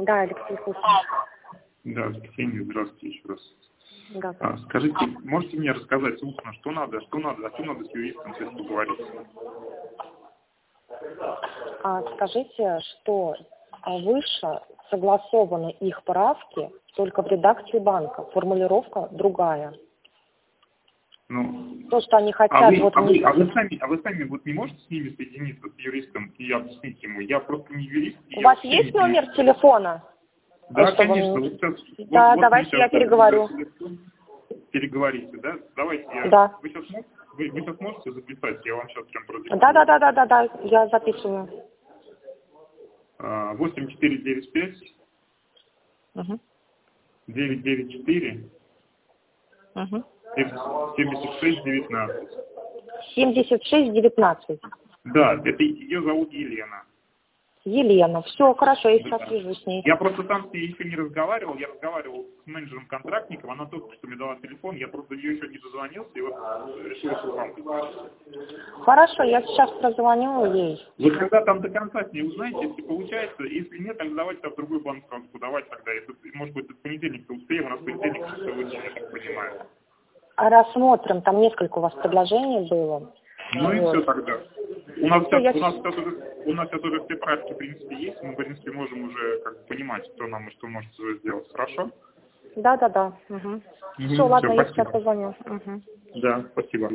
Да, Алексей, слушаю. Да, Ксения, здравствуйте еще раз. Да. Скажите, можете мне рассказать устно, что надо, о чем надо с юристом здесь поговорить? Скажите, что выше согласованы их правки только в редакции банка. Формулировка другая. Ну, То, что они хотят... вы сами вот не можете с ними соединиться, с юристом, и объяснить ему? Я просто не юрист. У вас есть номер телефона? Да, конечно. Вот сейчас, Да, давайте я переговорю. Переговорите, да? Давайте я... Да. Вы сейчас можете записать? Я вам сейчас прям продиктую. Да, я записываю. 8495 994 7619. 7619. Да, это ее зовут Елена. Елена. Все, хорошо, я сейчас свяжусь с ней. Я просто там с ней еще не разговаривал. Я разговаривал с менеджером-контрактником. Она только что мне дала телефон. Я просто ее еще не дозвонился. И вот решил, что вам. Хорошо, я сейчас прозвоню ей. Вы когда там до конца с ней узнаете, если получается, если нет, тогда давайте в другой банк сразу подавать тогда. Если, может быть, до понедельника успеем, у нас понедельник, сегодня, я так понимаю. Рассмотрим, там несколько у вас предложений было. Ну и все тогда. У нас сейчас уже все правки, в принципе, есть. Мы, в принципе, можем уже как бы понимать, кто нам и что может сделать. Хорошо? Да. Все, ладно, я сейчас позвоню. Да, спасибо.